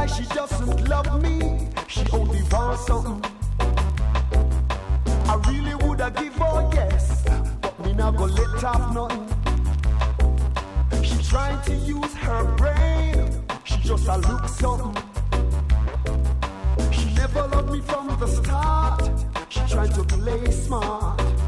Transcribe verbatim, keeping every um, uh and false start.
like she doesn't love me. She only wants something. I really woulda give her yes, but me not go let off nothing. She trying to use her brain. She just a look something. She never loved me from the start. She trying to play smart.